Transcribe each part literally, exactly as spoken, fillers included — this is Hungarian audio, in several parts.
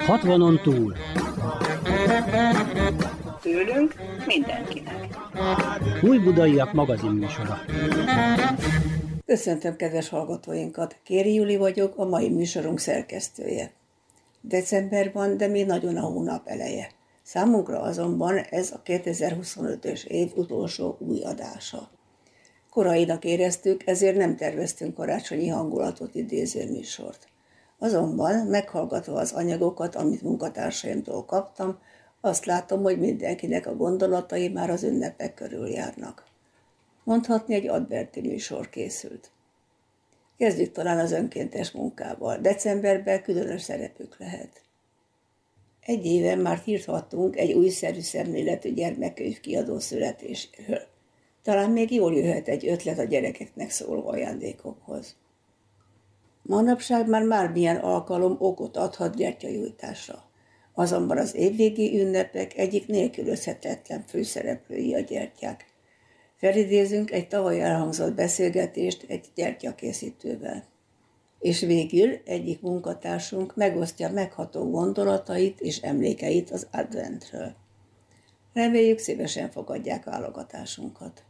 hatvanon túl. Tőlünk mindenkinek. Újbudaiak magazin műsora. Köszöntöm kedves hallgatóinkat. Kéri Juli vagyok, a mai műsorunk szerkesztője. December van, de még nagyon a hónap eleje. Számunkra azonban ez a kétezer-huszonötös év utolsó új adása. Korainak éreztük, ezért nem terveztünk karácsonyi hangulatot idéző műsort. Azonban meghallgatva az anyagokat, amit munkatársaimtól kaptam, azt látom, hogy mindenkinek a gondolatai már az ünnepek körül járnak. Mondhatni, egy adverti műsor készült. Kezdjük talán az önkéntes munkával. Decemberben különös szerepük lehet. Egy éve már hírhattunk egy újszerű szemléletű gyermekkönyv kiadó születéséről. Talán még jól jöhet egy ötlet a gyerekeknek szóló ajándékokhoz. Manapság már bármilyen alkalom okot adhat gyertyagyújtásra. Azonban az évvégi ünnepek egyik nélkülözhetetlen főszereplői a gyertyák. Felidézünk egy tavaly elhangzott beszélgetést egy gyertyakészítővel. És végül egyik munkatársunk megosztja megható gondolatait és emlékeit az adventről. Reméljük, szívesen fogadják válogatásunkat.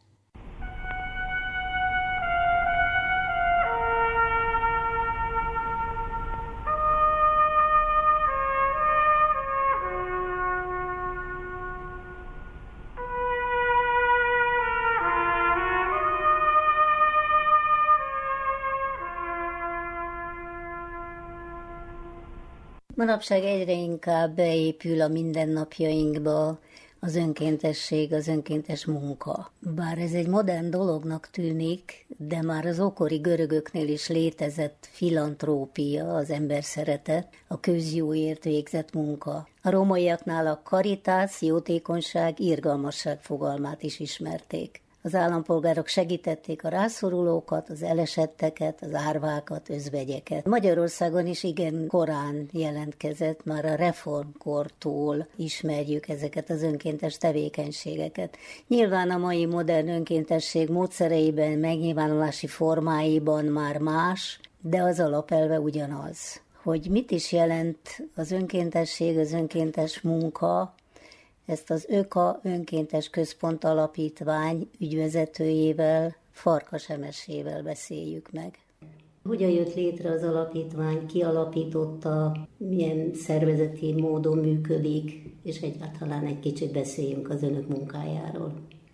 Manapság egyre inkább beépül a mindennapjainkba az önkéntesség, az önkéntes munka. Bár ez egy modern dolognak tűnik, de már az ókori görögöknél is létezett filantrópia, az ember szeretet, a közjóért végzett munka. A rómaiaknál a caritas, jótékonyság, irgalmasság fogalmát is ismerték. Az állampolgárok segítették a rászorulókat, az elesetteket, az árvákat, özvegyeket. Magyarországon is igen korán jelentkezett, már a reformkortól ismerjük ezeket az önkéntes tevékenységeket. Nyilván a mai modern önkéntesség módszereiben, megnyilvánulási formáiban már más, de az alapelve ugyanaz. Hogy mit is jelent az önkéntesség, az önkéntes munka, ezt az ÖKA Önkéntes Központ Alapítvány ügyvezetőjével, Farkas Emesével beszéljük meg. Hogyan jött létre az alapítvány, ki alapította, milyen szervezeti módon működik, és egyáltalán egy kicsit beszéljünk az önök munkájáról.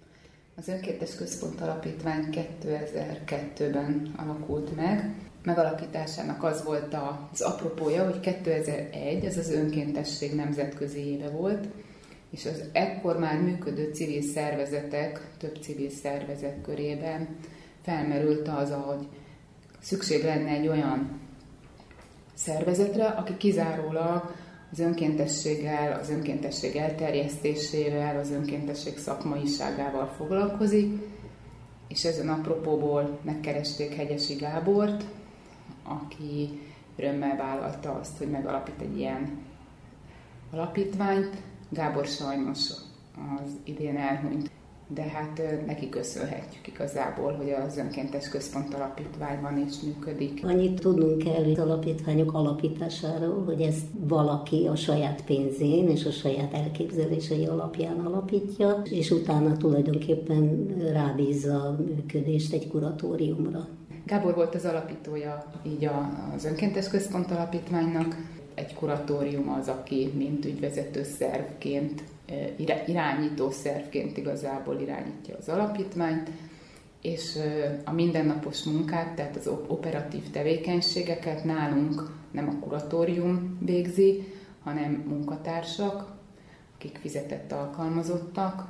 Az Önkéntes Központ Alapítvány kétezer-kettőben alakult meg. Megalakításának az volt az apropója, hogy kétezer-egy, ez az önkéntesség nemzetközi éve volt, és az ekkor már működő civil szervezetek, több civil szervezet körében felmerült az, hogy szükség lenne egy olyan szervezetre, aki kizárólag az önkéntességgel, az önkéntesség elterjesztésével, az önkéntesség szakmaiságával foglalkozik, és ezen apropóból megkeresték Hegyesi Gábort, aki örömmel vállalta azt, hogy megalapít egy ilyen alapítványt. Gábor sajnos az idén elhunyt, de hát neki köszönhetjük igazából, hogy az Önkéntes Központ Alapítványban is működik. Annyit tudnunk kell az alapítványok alapításáról, hogy ezt valaki a saját pénzén és a saját elképzelései alapján alapítja, és utána tulajdonképpen rábízza a működést egy kuratóriumra. Gábor volt az alapítója így az Önkéntes Központ Alapítványnak. Egy kuratórium az, aki mint ügyvezető szervként, irányító szervként igazából irányítja az alapítványt, és a mindennapos munkát, tehát az operatív tevékenységeket nálunk nem a kuratórium végzi, hanem munkatársak, akik fizetett alkalmazottak,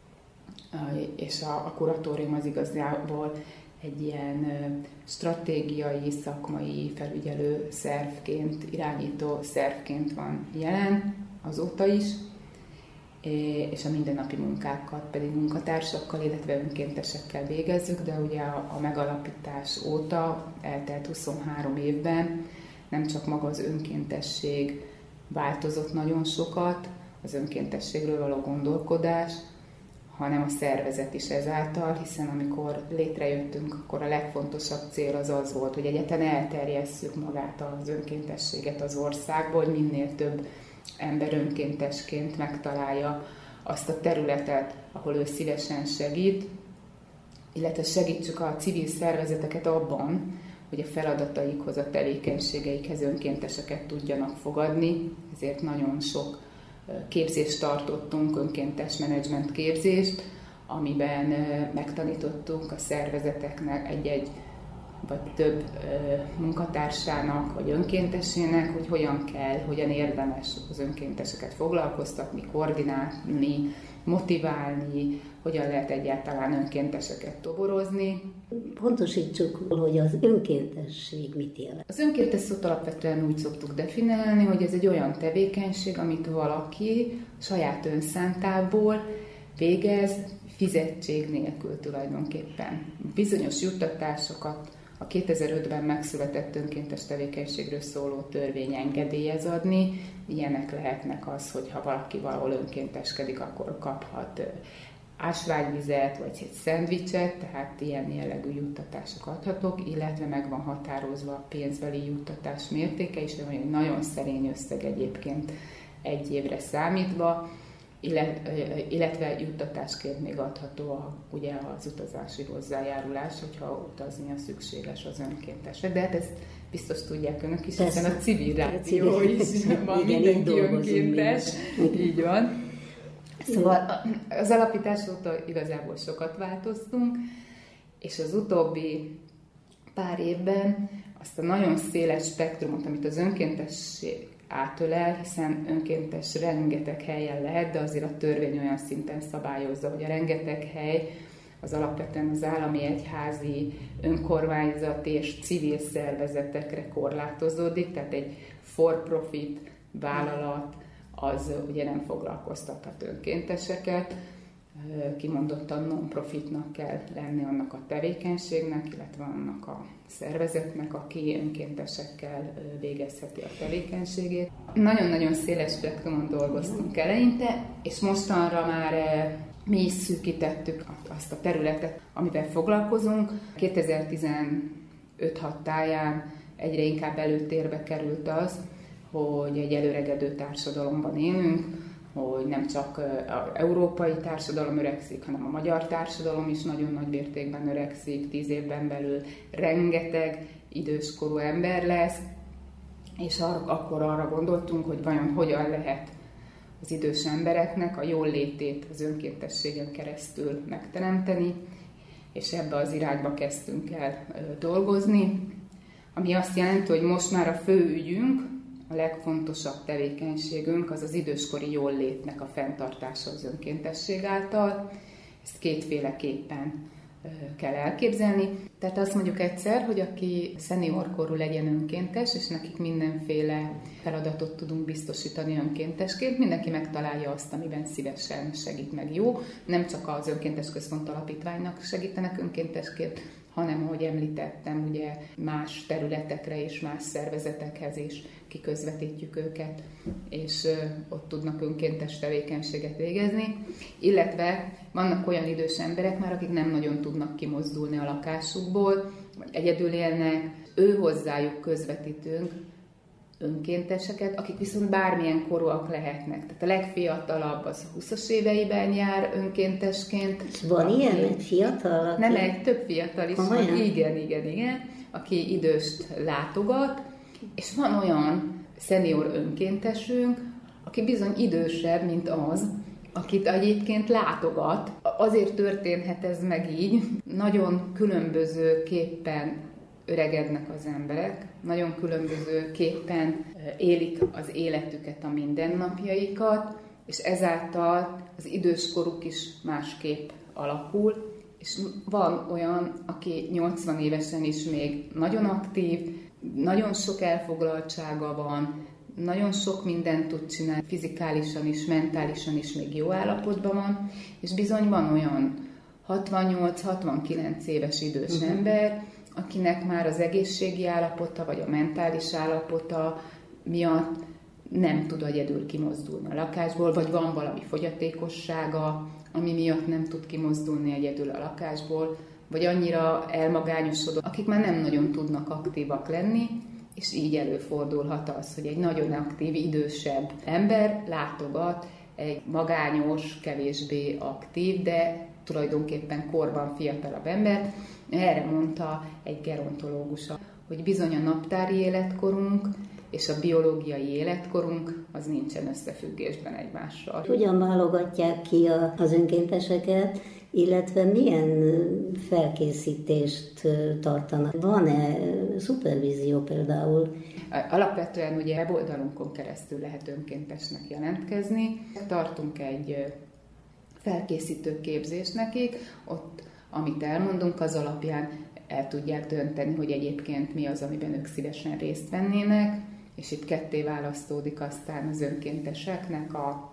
és a kuratórium az igazából egy ilyen stratégiai, szakmai felügyelő szervként, irányító szervként van jelen azóta is, és a mindennapi munkákat pedig munkatársakkal, illetve önkéntesekkel végezzük, de ugye a megalapítás óta eltelt huszonhárom évben nem csak maga az önkéntesség változott nagyon sokat, az önkéntességről való gondolkodás, hanem a szervezet is ezáltal, hiszen amikor létrejöttünk, akkor a legfontosabb cél az az volt, hogy egyáltalán elterjesszük magát az önkéntességet az országba, hogy minél több ember önkéntesként megtalálja azt a területet, ahol ő szívesen segít, illetve segítsük a civil szervezeteket abban, hogy a feladataikhoz, a tevékenységeikhez önkénteseket tudjanak fogadni, ezért nagyon sok képzést tartottunk, önkéntes menedzsment képzést, amiben megtanítottunk a szervezeteknek egy-egy vagy több munkatársának, vagy önkéntesének, hogy hogyan kell, hogyan érdemes az önkénteseket foglalkoztatni, koordinálni, motiválni, hogyan lehet egyáltalán önkénteseket toborozni. Pontosítsuk, hogy az önkéntesség mit jelent. Az önkéntes szót alapvetően úgy szoktuk definiálni, hogy ez egy olyan tevékenység, amit valaki saját önszántából végez, fizetség nélkül tulajdonképpen. Bizonyos juttatásokat a kétezer-ötben megszületett önkéntes tevékenységről szóló törvény engedélyez adni. Ilyenek lehetnek az, hogy ha valaki valahol önkénteskedik, akkor kaphat ásványvizet, vagy egy szendvicset, tehát ilyen jellegű juttatások adhatók, illetve meg van határozva a pénzbeli juttatás mértéke is, ami egy nagyon szerény összeg egyébként egy évre számítva, illetve juttatásként még adható a, ugye az utazási hozzájárulás, hogyha utaznia szükséges az önkéntesre. De hát ezt biztos tudják önök is, hiszen a civil rádió is van, mindenki önkéntes. Így van. Szóval az alapítás óta igazából sokat változtunk, és az utóbbi pár évben azt a nagyon széles spektrumot, amit az önkéntesség átölel, hiszen önkéntes rengeteg helyen lehet, de azért a törvény olyan szinten szabályozza, hogy a rengeteg hely az alapvetően az állami, egyházi, önkormányzati és civil szervezetekre korlátozódik, tehát egy for-profit vállalat az ugye nem foglalkoztathat önkénteseket, kimondottan non-profitnak kell lenni annak a tevékenységnek, illetve annak a szervezetnek, aki önkéntesekkel végezheti a tevékenységét. Nagyon-nagyon széles spektrumon dolgoztunk eleinte, és mostanra már mi is szűkítettük azt a területet, amivel foglalkozunk. kétezer-tizenöt hat táján egyre inkább előtérbe került az, hogy egy előregedő társadalomban élünk, hogy nem csak az európai társadalom öregszik, hanem a magyar társadalom is nagyon nagy mértékben öregszik, tíz évben belül rengeteg időskorú ember lesz, és ar- akkor arra gondoltunk, hogy vajon hogyan lehet az idős embereknek a jól létét az önkéntességen keresztül megteremteni, és ebbe az irányba kezdtünk el dolgozni, ami azt jelenti, hogy most már a fő ügyünk, a legfontosabb tevékenységünk az az időskori jóllétnek a fenntartása az önkéntesség által. Ezt kétféleképpen kell elképzelni. Tehát azt mondjuk egyszer, hogy aki szeniorkorú legyen önkéntes, és nekik mindenféle feladatot tudunk biztosítani önkéntesként, mindenki megtalálja azt, amiben szívesen segít meg jó. Nem csak az Önkéntes Központ Alapítványnak segítenek önkéntesként, hanem, ahogy említettem, ugye más területekre és más szervezetekhez is kiközvetítjük őket, és ott tudnak önkéntes tevékenységet végezni. Illetve vannak olyan idős emberek már, akik nem nagyon tudnak kimozdulni a lakásukból, vagy egyedül élnek, ő hozzájuk közvetítünk önkénteseket, akik viszont bármilyen korúak lehetnek. Tehát a legfiatalabb az húszas éveiben jár önkéntesként. Van aki, ilyen, egy fiatal? Aki... Nem, egy több fiatal is van. Igen, igen, igen. Aki időst látogat, és van olyan szenior önkéntesünk, aki bizony idősebb, mint az, akit egyébként látogat. Azért történhet ez meg így. Nagyon különbözőképpen öregednek az emberek, nagyon különbözőképpen élik az életüket, a mindennapjaikat, és ezáltal az időskoruk is másképp alakul, és van olyan, aki nyolcvan évesen is még nagyon aktív, nagyon sok elfoglaltsága van, nagyon sok mindent tud csinálni, fizikálisan is, mentálisan is még jó állapotban van, és bizony van olyan hatvannyolc-hatvankilenc éves idős uh-huh. ember, akinek már az egészségi állapota, vagy a mentális állapota miatt nem tud egyedül kimozdulni a lakásból, vagy van valami fogyatékossága, ami miatt nem tud kimozdulni egyedül a lakásból, vagy annyira elmagányosodott, akik már nem nagyon tudnak aktívak lenni, és így előfordulhat az, hogy egy nagyon aktív, idősebb ember látogat egy magányos, kevésbé aktív, de tulajdonképpen korban fiatalabb ember. Erre mondta egy gerontológus, hogy bizony a naptári életkorunk és a biológiai életkorunk az nincsen összefüggésben egymással. Hogyan válogatják ki a, az önkénteseket, illetve milyen felkészítést tartanak? Van-e szupervízió például? Alapvetően ugye weboldalunkon keresztül lehet önkéntesnek jelentkezni. Tartunk egy felkészítő képzést nekik, ott amit elmondunk, az alapján el tudják dönteni, hogy egyébként mi az, amiben ők szívesen részt vennének, és itt ketté választódik aztán az önkénteseknek a,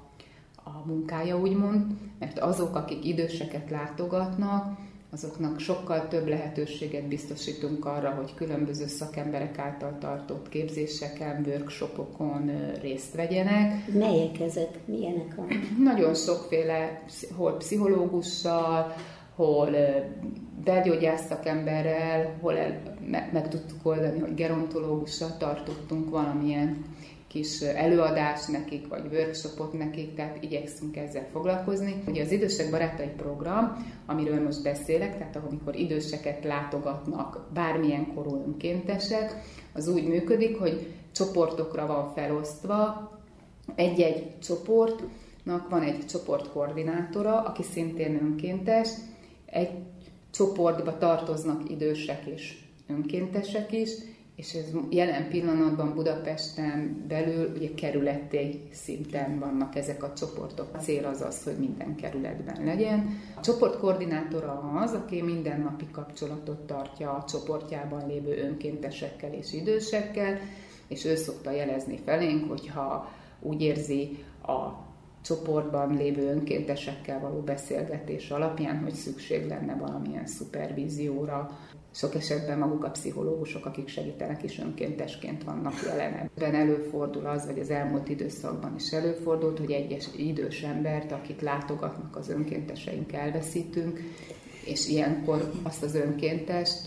a munkája, úgymond, mert azok, akik időseket látogatnak, azoknak sokkal több lehetőséget biztosítunk arra, hogy különböző szakemberek által tartott képzéseken, workshopokon részt vegyenek. Melyek ezek? Milyenek van? Nagyon sokféle, hol pszichológussal, hol belgyógyász szakemberrel, hol el, meg, meg tudtuk oldani, hogy gerontológussal tartottunk valamilyen kis előadást nekik, vagy workshopot nekik, tehát igyekszünk ezzel foglalkozni. Ugye az Idősek Barátai program, amiről most beszélek, tehát amikor időseket látogatnak bármilyen korú önkéntesek, az úgy működik, hogy csoportokra van felosztva, egy-egy csoportnak van egy csoportkoordinátora, aki szintén önkéntes, egy csoportba tartoznak idősek és önkéntesek is, és ez jelen pillanatban Budapesten belül ugye kerületi szinten vannak ezek a csoportok. A cél az az, hogy minden kerületben legyen. A csoportkoordinátora az, aki mindennapi kapcsolatot tartja a csoportjában lévő önkéntesekkel és idősekkel, és ő szokta jelezni felénk, hogyha úgy érzi a csoportban lévő önkéntesekkel való beszélgetés alapján, hogy szükség lenne valamilyen szupervízióra. Sok esetben maguk a pszichológusok, akik segítenek is önkéntesként vannak jelen. Ebben előfordul az, vagy az elmúlt időszakban is előfordult, hogy egyes idős embert, akit látogatnak az önkénteseink, elveszítünk, és ilyenkor azt az önkéntest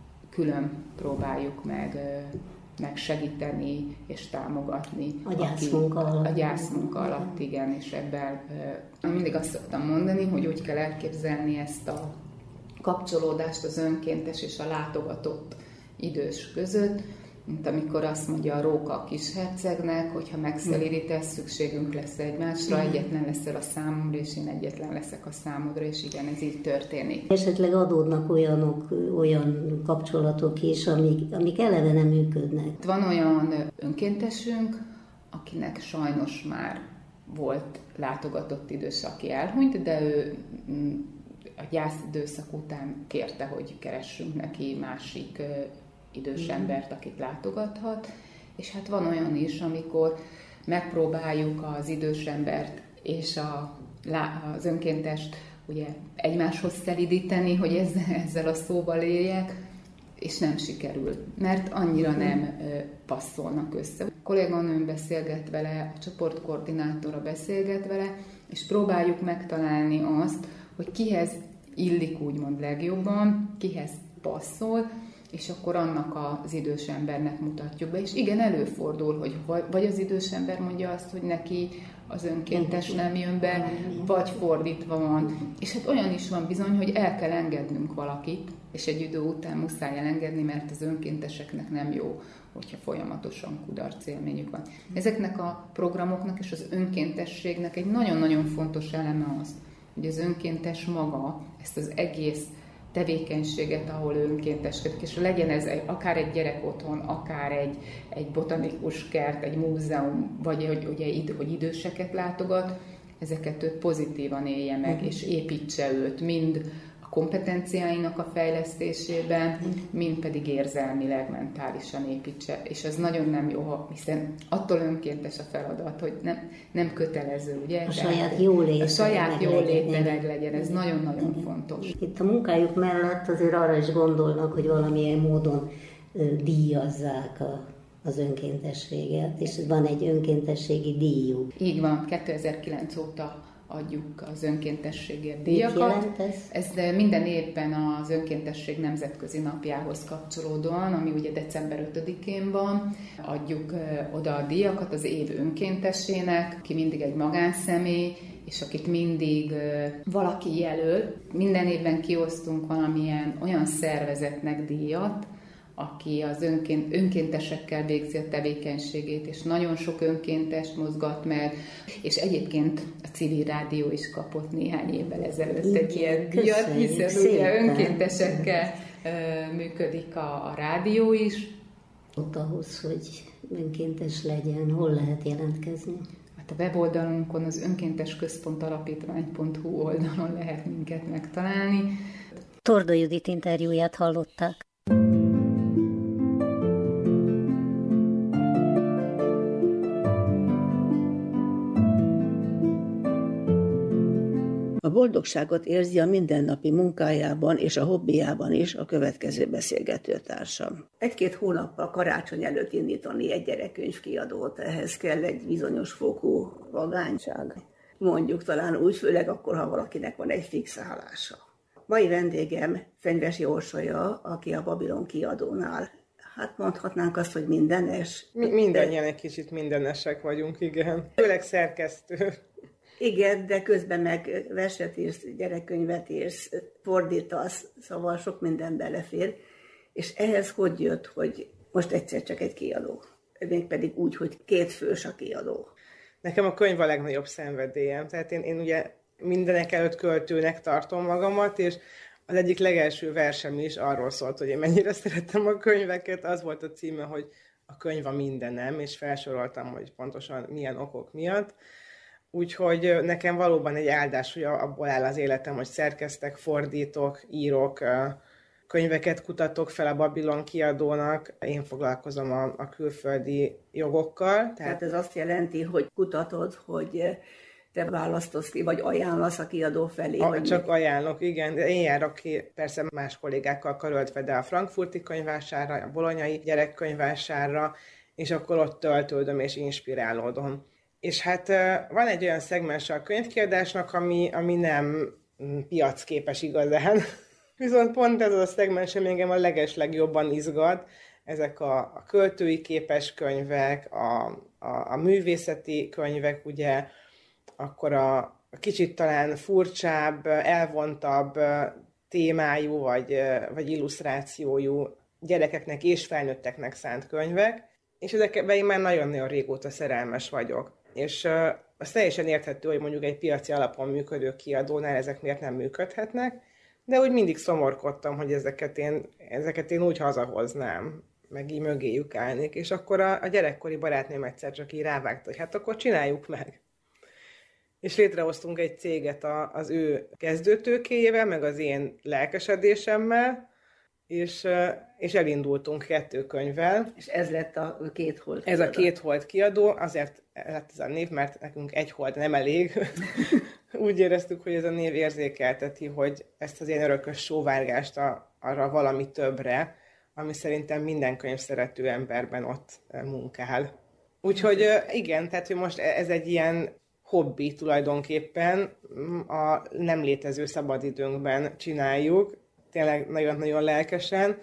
külön próbáljuk meg megsegíteni és támogatni. A gyászmunka alatt. A gyászmunka alatt, igen, és ebben mindig azt szoktam mondani, hogy úgy kell elképzelni ezt a kapcsolódást az önkéntes és a látogatott idős között, mint amikor azt mondja a róka a kishercegnek, hogyha megszelídítesz, szükségünk lesz egymásra, egyetlen leszel a számomra, és én egyetlen leszek a számodra, és igen, ez így történik. Esetleg adódnak olyanok, olyan kapcsolatok is, amik, amik eleve nem működnek. Van olyan önkéntesünk, akinek sajnos már volt látogatott idős, aki elhunyt, de ő a gyász időszak után kérte, hogy keressünk neki másik idős embert, akit látogathat, és hát van olyan is, amikor megpróbáljuk az idős embert és a, az önkéntest ugye egymáshoz szelidíteni, hogy ezzel, ezzel a szóval éljek, és nem sikerül, mert annyira nem passzolnak össze. A kolléganőm beszélget vele, a csoportkoordinátora beszélget vele, és próbáljuk megtalálni azt, hogy kihez illik úgymond legjobban, kihez passzol, és akkor annak az idős embernek mutatjuk be. És igen, előfordul, hogy vagy az idős ember mondja azt, hogy neki az önkéntes nem jön be, vagy fordítva van. És hát olyan is van bizony, hogy el kell engednünk valakit, és egy idő után muszáj elengedni, mert az önkénteseknek nem jó, hogyha folyamatosan kudarc élményük van. Ezeknek a programoknak és az önkéntességnek egy nagyon-nagyon fontos eleme az, hogy az önkéntes maga ezt az egész tevékenységet, ahol önkénteskedik, és legyen ez egy, akár egy gyerek otthon, akár egy, egy botanikus kert, egy múzeum, vagy hogy, ugye, hogy időseket látogat, ezeket ő pozitívan élje meg, és építse őt mind a kompetenciáinak a fejlesztésében, mind pedig érzelmileg, mentálisan építse. És ez nagyon nem jó, hiszen attól önkéntes a feladat, hogy nem, nem kötelező, ugye? A saját jóléte. A saját jóléte meg legyen, ez nagyon-nagyon fontos. Itt a munkájuk mellett azért arra is gondolnak, hogy valamilyen módon díjazzák a az önkéntességet, és van egy önkéntességi díjuk. Így van, kétezer-kilenc óta adjuk az önkéntességért díjakat. Mit jelent ez? Ez minden évben az önkéntesség nemzetközi napjához kapcsolódóan, ami ugye december ötödikén van, adjuk oda a díjakat az év önkéntesének, aki mindig egy magánszemély, és akit mindig valaki jelöl. Minden évben kiosztunk valamilyen olyan szervezetnek díjat, aki az önként, önkéntesekkel végzi a tevékenységét, és nagyon sok önkéntest mozgat meg, és egyébként a civil rádió is kapott néhány évvel ezelőtt igen, egy ilyen díjat, hiszen szépen. Ugye önkéntesekkel uh, működik a, a rádió is. Ott ahhoz, hogy önkéntes legyen, hol lehet jelentkezni? Hát a weboldalunkon, az önkéntesközpont alapítvány pont hu oldalon lehet minket megtalálni. Tordó Judit interjúját hallották. A boldogságot érzi a mindennapi munkájában és a hobbiában is a következő beszélgetőtársam. Egy-két hónappal karácsony előtt indítani egy gyerekkönyvkiadót, ehhez kell egy bizonyos fokú vagányság. Mondjuk talán úgy, főleg akkor, ha valakinek van egy fix állása. Mai vendégem Fenyvesi Orsolya, aki a Babilon kiadónál. Hát mondhatnánk azt, hogy mindenes. Mi, mindannyian egy kicsit mindenesek vagyunk, igen. Főleg szerkesztő. Igen, de közben meg verset írsz, gyerekkönyvet írsz, fordítasz, szóval sok minden belefér. És ehhez hogy jött, hogy most egyszer csak egy kiadó? Mégpedig úgy, hogy két fős a kiadó. Nekem a könyv a legnagyobb szenvedélyem. Tehát én, én ugye mindenek előtt költőnek tartom magamat, és az egyik legelső versem is arról szólt, hogy én mennyire szerettem a könyveket. Az volt a címe, hogy a könyv a mindenem, és felsoroltam, hogy pontosan milyen okok miatt. Úgyhogy nekem valóban egy áldás, hogy abból áll az életem, hogy szerkesztek, fordítok, írok, könyveket kutatok fel a Babilon kiadónak. Én foglalkozom a, a külföldi jogokkal. Tehát... tehát ez azt jelenti, hogy kutatod, hogy te választasz ki, vagy ajánlasz a kiadó felé? A, vagy csak mi? ajánlok, igen. De én járok ki persze más kollégákkal karöltve, de a frankfurti könyvvásárra, a bolonyai gyerekkönyvvásárra, és akkor ott töltődöm és inspirálódom. És hát van egy olyan szegmens a könyvkiadásnak, ami, ami nem piacképes igazán. Viszont pont ez a szegmens, ami engem a legeslegjobban izgat. Ezek a, a költői képes könyvek, a, a, a művészeti könyvek, ugye, akkor a, a kicsit talán furcsább, elvontabb témájú, vagy, vagy illusztrációjú gyerekeknek és felnőtteknek szánt könyvek. És ezekben én már nagyon-nagyon régóta szerelmes vagyok. És uh, az teljesen érthető, hogy mondjuk egy piaci alapon működő kiadónál ezek miért nem működhetnek, de úgy mindig szomorkodtam, hogy ezeket én, ezeket én úgy hazahoznám, meg így mögéjük állnék, és akkor a, a gyerekkori barátnőm egyszer csak így rávágta, hogy hát akkor csináljuk meg. És létrehoztunk egy céget a, az ő kezdőtőkéjével, meg az én lelkesedésemmel, és, és elindultunk kettő könyvvel. És ez lett a két hold Ez kiadó. A két hold kiadó, azért lett ez a név, mert nekünk egy hold nem elég. Úgy éreztük, hogy ez a név érzékelteti, hogy ezt az ilyen örökös sóvárgást a, arra valami többre, ami szerintem minden könyvszerető emberben ott munkál. Úgyhogy igen, tehát hogy most ez egy ilyen hobbi tulajdonképpen, a nem létező szabadidőnkben csináljuk, tényleg nagyon-nagyon lelkesen,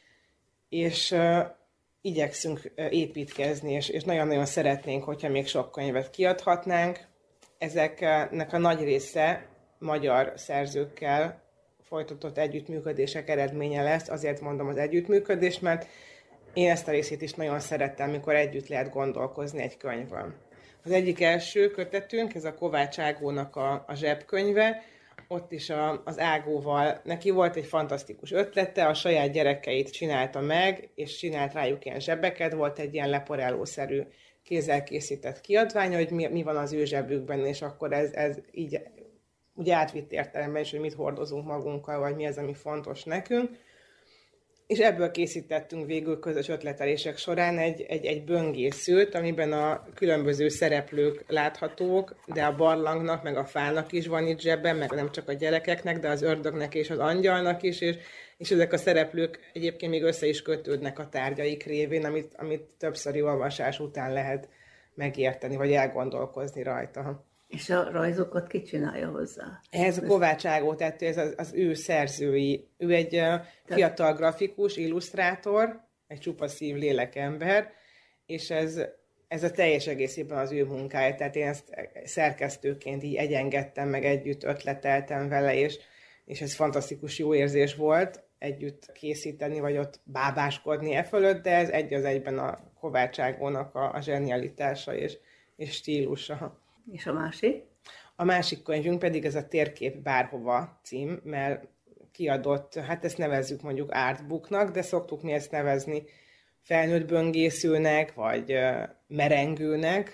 és uh, igyekszünk uh, építkezni, és, és nagyon-nagyon szeretnénk, hogyha még sok könyvet kiadhatnánk. Ezeknek a nagy része magyar szerzőkkel folytatott együttműködések eredménye lesz. Azért mondom az együttműködést, mert én ezt a részét is nagyon szerettem, amikor együtt lehet gondolkozni egy könyvön. Az egyik első kötetünk, ez a Kovács Ágónak a, a zsebkönyve, ott is a, az Ágóval, neki volt egy fantasztikus ötlete, a saját gyerekeit csinálta meg, és csinált rájuk ilyen zsebeket, volt egy ilyen leporálószerű kézzel készített kiadványa, hogy mi, mi van az ő zsebükben, és akkor ez, ez így ugye átvitt értelemben is, hogy mit hordozunk magunkkal, vagy mi az, ami fontos nekünk. és ebből készítettünk végül közös ötletelések során egy, egy, egy böngészőt, amiben a különböző szereplők láthatók, de a barlangnak, meg a fának is van itt zsebben, meg nem csak a gyerekeknek, de az ördögnek és az angyalnak is, és, és ezek a szereplők egyébként még össze is kötődnek a tárgyaik révén, amit, amit többszöri olvasás után lehet megérteni, vagy elgondolkozni rajta. És a rajzokat ki csinálja hozzá? Ez a Kovács Ágó tettő, ez az, az ő szerzői. Ő egy uh, fiatal grafikus, illusztrátor, egy csupa szív lélekember, és ez, ez a teljes egészében az ő munkája. Tehát én ezt szerkesztőként így egyengedtem, meg együtt ötleteltem vele, és, és ez fantasztikus jó érzés volt együtt készíteni, vagy ott bábáskodni e fölött, de ez egy az egyben a Kovács Ágónak a, a zsenialitása és, és stílusa. És a másik? A másik könyvünk pedig ez a Térkép bárhova cím, mert kiadott, hát ezt nevezzük mondjuk artbooknak, de szoktuk mi ezt nevezni felnőtt böngészőnek, vagy uh, merengőnek.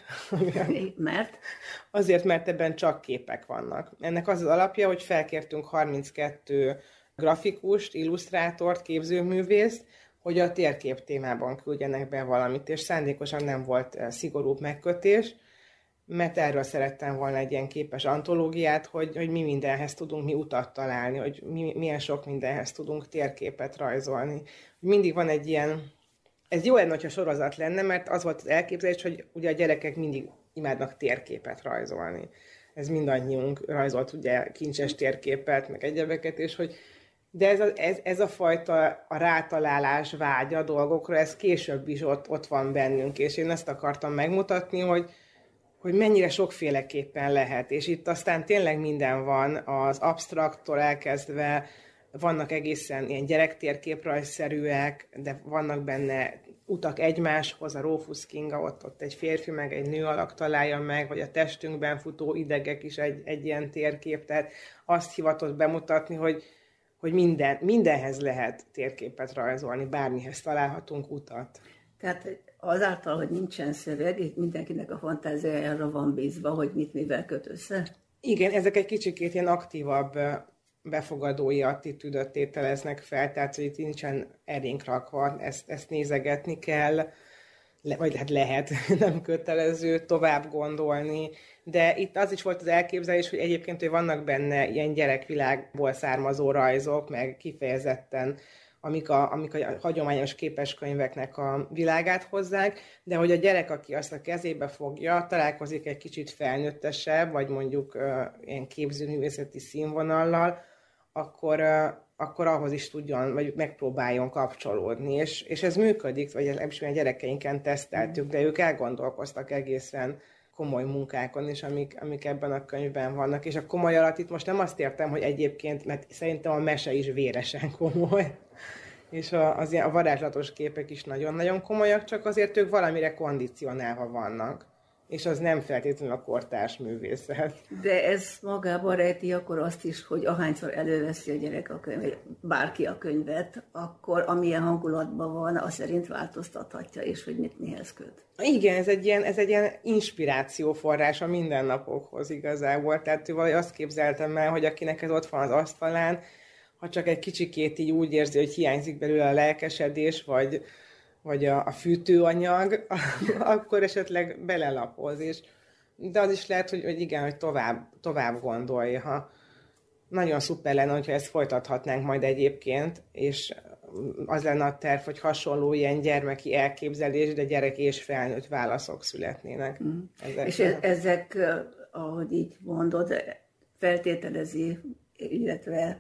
Mert? Azért, mert ebben csak képek vannak. Ennek az az alapja, hogy felkértünk harminckettő grafikust, illusztrátort, képzőművészt, hogy a térkép témában küldjenek be valamit, és szándékosan nem volt szigorúbb megkötés, mert erről szerettem volna egy ilyen képes antológiát, hogy, hogy mi mindenhez tudunk mi utat találni, hogy mi, milyen sok mindenhez tudunk térképet rajzolni. Mindig van egy ilyen, ez jó lenne, hogyha sorozat lenne, mert az volt az elképzelés, hogy ugye a gyerekek mindig imádnak térképet rajzolni. Ez mindannyiunk rajzolt ugye kincses térképet, meg egyebeket, és hogy de ez a, ez, ez a fajta a rátalálás vágya dolgokra, ez később is ott, ott van bennünk, és én ezt akartam megmutatni, hogy hogy mennyire sokféleképpen lehet, és itt aztán tényleg minden van, az absztrakttól elkezdve, vannak egészen ilyen gyerektérképrajzszerűek, de vannak benne utak egymáshoz, a Rófusz Kinga, ott, ott egy férfi meg egy nő alak találja meg, vagy a testünkben futó idegek is egy, egy ilyen térkép, tehát azt hivatott bemutatni, hogy, hogy minden, mindenhez lehet térképet rajzolni, bármihez találhatunk utat. Tehát azáltal, hogy nincsen szöveg, mindenkinek a fantáziájára van bízva, hogy mit mivel köt össze? Igen, ezek egy kicsikét ilyen aktívabb befogadói attitűdöt tételeznek fel, tehát hogy itt nincsen erénk rakva, ezt, ezt nézegetni kell, le, vagy hát lehet, nem kötelező tovább gondolni, de itt az is volt az elképzelés, hogy egyébként hogy vannak benne ilyen gyerekvilágból származó rajzok, meg kifejezetten amik a, amik a hagyományos képeskönyveknek a világát hozzák, de hogy a gyerek, aki azt a kezébe fogja, találkozik egy kicsit felnőttesebb, vagy mondjuk uh, ilyen képzőművészeti színvonallal, akkor, uh, akkor ahhoz is tudjon, vagy megpróbáljon kapcsolódni. És, és ez működik, vagy legalábbis a gyerekeinken teszteltük, de ők elgondolkoztak egészen komoly munkákon is, amik, amik ebben a könyvben vannak. És a komoly alatt itt most nem azt értem, hogy egyébként, mert szerintem a mese is véresen komoly, és a, az ilyen, a varázslatos képek is nagyon-nagyon komolyak, csak azért ők valamire kondicionálva vannak. És az nem feltétlenül a kortárs művészet. De ez magában rejti akkor azt is, hogy ahányszor előveszi a gyerek a könyvet, bárki a könyvet, akkor amilyen hangulatban van, az szerint változtathatja is, hogy mit mihez köt. Igen, ez egy ilyen, ez egy ilyen inspirációforrás a mindennapokhoz igazából. Tehát valahogy azt képzeltem el, hogy akinek ez ott van az asztalán, ha csak egy kicsikét így úgy érzi, hogy hiányzik belőle a lelkesedés, vagy vagy a, a fűtőanyag, akkor esetleg belelapoz, és de az is lehet, hogy, hogy igen, hogy tovább, tovább gondolja. Ha nagyon szuper lenne, hogyha ezt folytathatnánk majd egyébként, és az lenne a terv, hogy hasonló ilyen gyermeki elképzelés, de gyerek és felnőtt válaszok születnének. Mm. Ezek és e- ezek, ahogy így mondod, feltételezi, illetve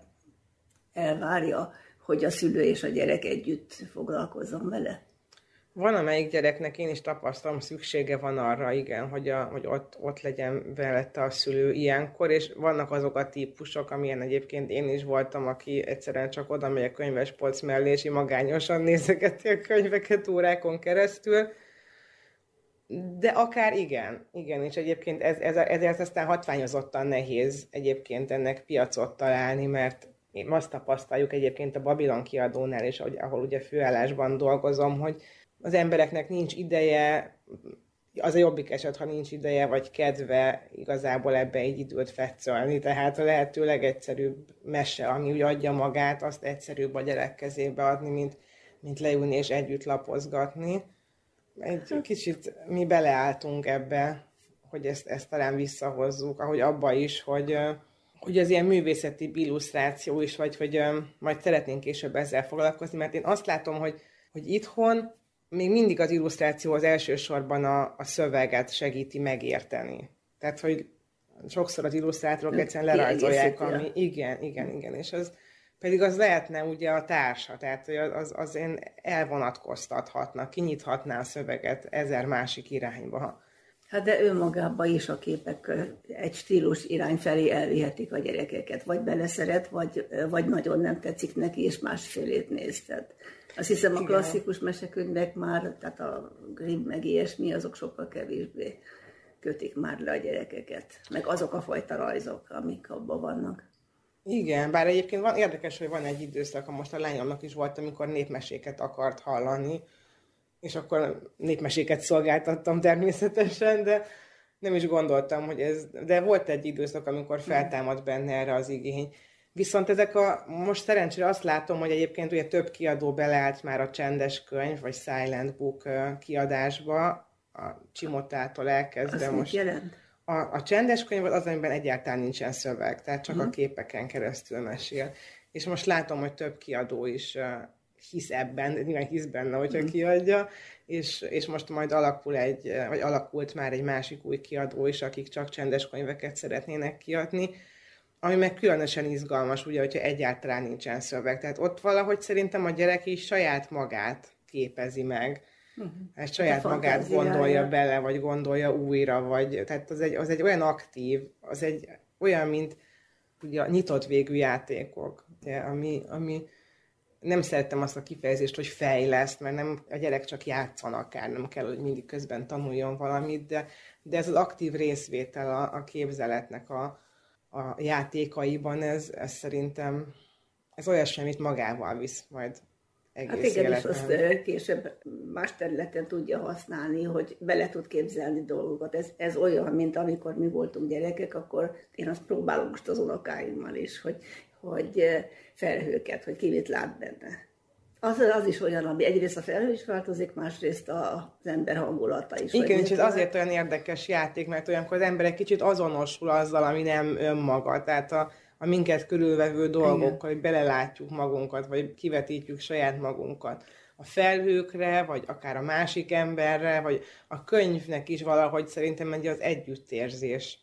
elvárja, hogy a szülő és a gyerek együtt foglalkozzon vele? Van, amelyik gyereknek én is tapasztalom, szüksége van arra, igen, hogy, a, hogy ott, ott legyen velette a szülő ilyenkor, és vannak azok a típusok, amilyen egyébként én is voltam, aki egyszerűen csak oda megy a könyvespolc mellé, és magányosan nézegeti a könyveket órákon keresztül, de akár igen, igen, és egyébként ez, ez, ezért aztán hatványozottan nehéz egyébként ennek piacot találni, mert azt tapasztaljuk egyébként a Babilon kiadónál, és ahol ugye főállásban dolgozom, hogy az embereknek nincs ideje az a jobbik eset, ha nincs ideje vagy kedve igazából ebbe egy időt fetszölni. Tehát a lehető legegyszerűbb mese, ami úgy adja magát, azt egyszerűbb a gyerek kezébe adni, mint, mint leülni és együtt lapozgatni. Egy kicsit mi beleálltunk ebbe, hogy ezt, ezt talán visszahozzuk, ahogy abba is, hogy, hogy az ilyen művészeti illusztráció is, vagy hogy majd szeretnénk később ezzel foglalkozni, mert én azt látom, hogy, hogy itthon még mindig az illusztráció az elsősorban a, a szöveget segíti megérteni. Tehát, hogy sokszor az illusztrátorok egyszerűen lerajzolják, ami... Igen, igen, igen, és az pedig az lehetne ugye a társa, tehát az, az én elvonatkoztathatna, kinyithatná a szöveget ezer másik irányba. Hát de önmagában is a képek egy stílus irány felé elvihetik a gyerekeket. Vagy beleszeret, vagy, vagy nagyon nem tetszik neki, és másfélét néz. Tehát azt hiszem a klasszikus mesekönyvek már, tehát a Grimm meg ilyesmi, azok sokkal kevésbé kötik már le a gyerekeket. Meg azok a fajta rajzok, amik abban vannak. Igen, bár egyébként van, érdekes, hogy van egy időszak, most a lányomnak is volt, amikor népmeséket akart hallani, és akkor népmeséket szolgáltattam természetesen, de nem is gondoltam, hogy ez... De volt egy időszak, amikor feltámadt benne erre az igény. Viszont ezek a... Most szerencsére azt látom, hogy egyébként ugye több kiadó beleállt már a csendes könyv, vagy silent book kiadásba, a Csimotától elkezdve azt most... jelent? A, a csendes könyv az, amiben egyáltalán nincsen szöveg, tehát csak uh-huh. a képeken keresztül mesél. És most látom, hogy több kiadó is hisz ebben, nyilván hisz benne, hogyha mm. kiadja, és, és most majd alakul egy, vagy alakult már egy másik új kiadó is, akik csak csendes könyveket szeretnének kiadni, ami meg különösen izgalmas, ugye, hogyha egyáltalán nincsen szöveg. Tehát ott valahogy szerintem a gyerek is saját magát képezi meg, uh-huh. ezt saját magát gondolja bele, vagy gondolja újra, vagy, tehát az egy, az egy olyan aktív, az egy olyan, mint ugye a nyitott végű játékok, ugye, ami, ami nem szerettem azt a kifejezést, hogy fejleszt, mert nem, a gyerek csak játszan akár, nem kell, hogy mindig közben tanuljon valamit, de, de ez az aktív részvétel a, a képzeletnek a, a játékaiban, ez, ez szerintem ez olyasmi, amit magával visz majd egész hát igen, életben. és azt később más területen tudja használni, hogy bele tud képzelni dolgokat. Ez, ez olyan, mint amikor mi voltunk gyerekek, akkor én azt próbálom most az unokáimmal is, hogy, hogy felhőket, hogy ki mit lát benne. Az, az is olyan, ami egyrészt a felhő is változik, másrészt az ember hangulata is. Igen, és ez azért olyan érdekes játék, mert olyankor az ember egy kicsit azonosul azzal, ami nem önmaga. Tehát a, a minket körülvevő dolgokkal, hogy belelátjuk magunkat, vagy kivetítjük saját magunkat. A felhőkre, vagy akár a másik emberre, vagy a könyvnek is valahogy szerintem egy az együttérzés.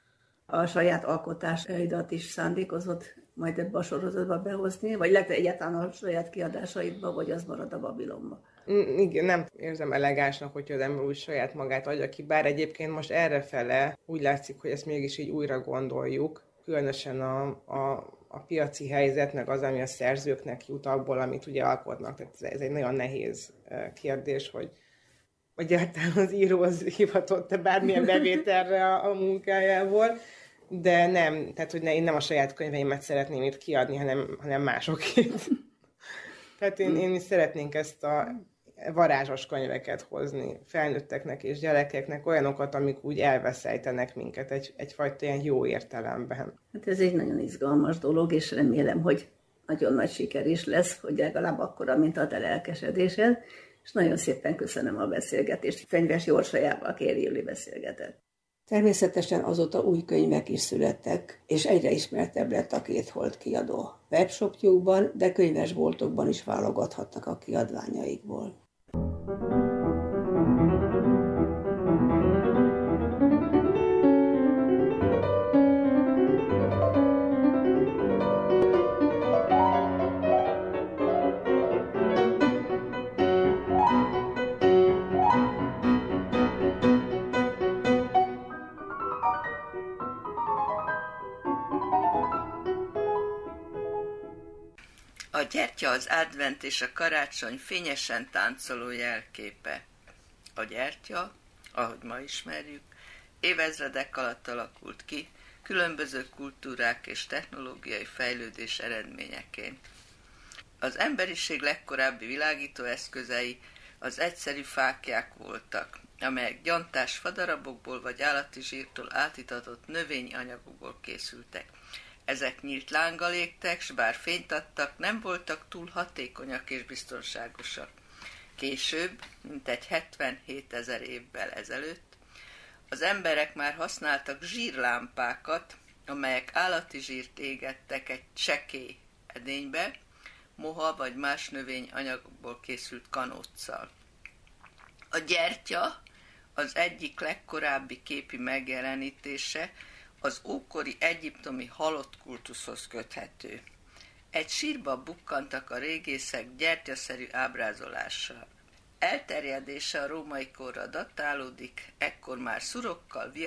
A saját alkotásaidat is szándékozott majd ebbe a sorozatba behozni, vagy lehet egyáltalán a saját kiadásaidba, vagy az marad a Babilonba? Igen, nem érzem elegánsnak, hogyha az ember úgy saját magát adja ki, bár egyébként most errefele úgy látszik, hogy ezt mégis így újra gondoljuk, különösen a, a, a piaci helyzet, meg az, ami a szerzőknek jut abból, amit ugye alkotnak. Tehát ez egy nagyon nehéz kérdés, hogy egyáltalán az író az hivatott-e bármilyen bevételre a, a munkájából, de nem, tehát hogy ne, én nem a saját könyveimet szeretném itt kiadni, hanem, hanem másokét. Tehát én, én is szeretnénk ezt a varázsos könyveket hozni felnőtteknek és gyerekeknek, olyanokat, amik úgy elveszejtenek minket egy, egyfajta ilyen jó értelemben. Hát ez egy nagyon izgalmas dolog, és remélem, hogy nagyon nagy siker is lesz, hogy legalább akkora, mint a te lelkesedésed, és nagyon szépen köszönöm a beszélgetést. Fenyves Jórsajával Kéri Júli beszélgetett. Természetesen azóta új könyvek is születtek, és egyre ismertebb lett a Két Hold kiadó. Webshopjukban, de könyvesboltokban is válogathatnak a kiadványaikból. A gyertya az advent és a karácsony fényesen táncoló jelképe. A gyertya, ahogy ma ismerjük, évezredek alatt alakult ki, különböző kultúrák és technológiai fejlődés eredményeként. Az emberiség legkorábbi világító eszközei, az egyszerű fáklyák voltak, amelyek gyantás fadarabokból vagy állati zsírtól átitatott növényi anyagokból készültek. Ezek nyílt lánggal égtek, s bár fényt adtak, nem voltak túl hatékonyak és biztonságosak. Később, mintegy hetvenhétezer évvel ezelőtt, az emberek már használtak zsírlámpákat, amelyek állati zsírt égettek egy csekély edénybe, moha vagy más növény anyagokból készült kanóccal. A gyertya az egyik legkorábbi képi megjelenítése az ókori egyiptomi halott kultuszhoz köthető. Egy sírba bukkantak a régészek gyertyaszerű ábrázolással. Elterjedése a római korra datálódik, ekkor már szurokkal,